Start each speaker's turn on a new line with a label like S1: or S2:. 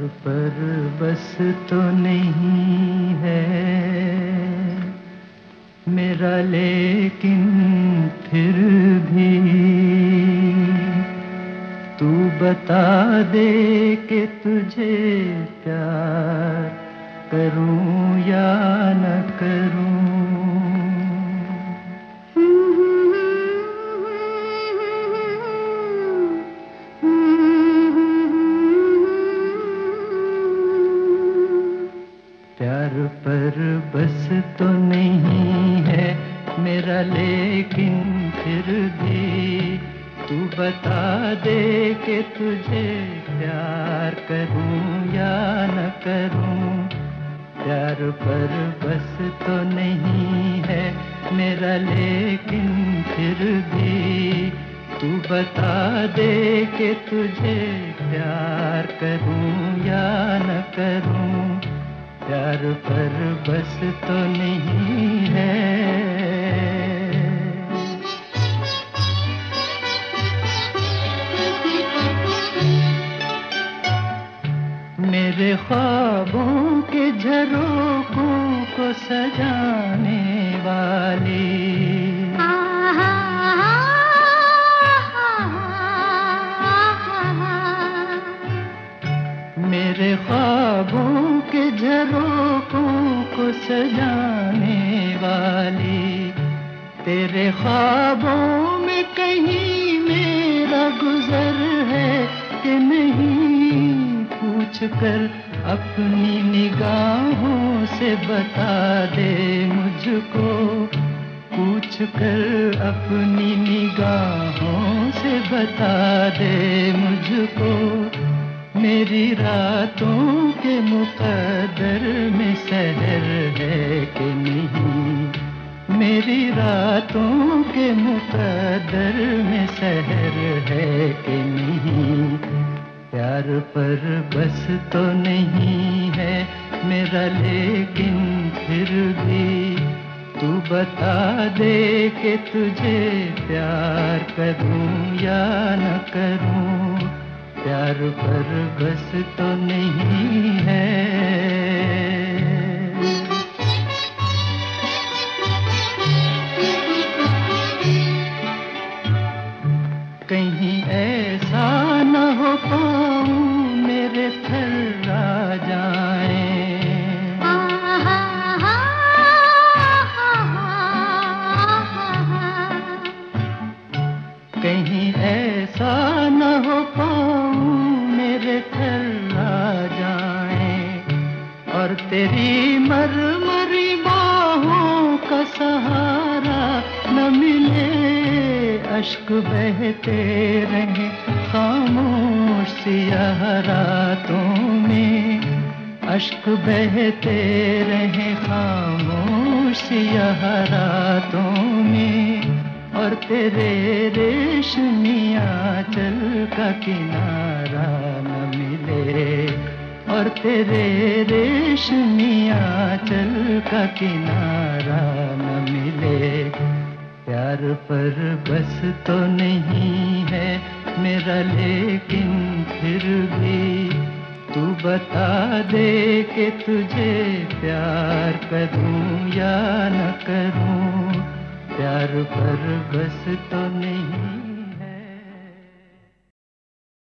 S1: पर बस तो नहीं है मेरा, लेकिन फिर भी तू बता दे कि तुझे प्यार करूं या न करूं। प्यार पर बस तो नहीं है मेरा, लेकिन फिर भी तू बता दे कि तुझे प्यार करूं या न करूं। प्यार पर बस तो नहीं है मेरा, लेकिन फिर भी तू बता दे कि तुझे प्यार करूं या न करूं। प्यार पर बस तो नहीं है। मेरे ख्वाबों के झरोखों को सजाने वाली, मेरे ख्वाबों के झरोखों को सजाने वाली, तेरे ख्वाबों में कहीं मेरा गुजर है कि नहीं, पूछ कर अपनी निगाहों से बता दे मुझको। पूछ कर अपनी निगाहों से बता दे मुझको। मेरी रातों के मुकद्दर में सहर है कि नहीं, मेरी रातों के मुकद्दर में सहर है कि नहीं। प्यार पर बस तो नहीं है मेरा, लेकिन फिर भी तू बता दे कि तुझे प्यार करूं या न करूं। प्यार पर बस तो नहीं है। कहीं ऐसा न हो पाऊं मेरे थर्रा जाए, कहीं ऐसा न हो पाऊं मेरे थर्रा जाए, और तेरी मरमरी बाहों का सहारा न मिले। अश्क बहते रहे खामोश सियाह रातों में, अश्क बहते रहे खामोश सियाह रातों में, और तेरे रेशमी आंचल का किनारा न मिले, और तेरे रेशमी आंचल का किनारा न मिले। प्यार पर बस तो नहीं है मेरा, लेकिन फिर भी तू बता दे कि तुझे प्यार करूं या न करूं। प्यार पर बस तो नहीं।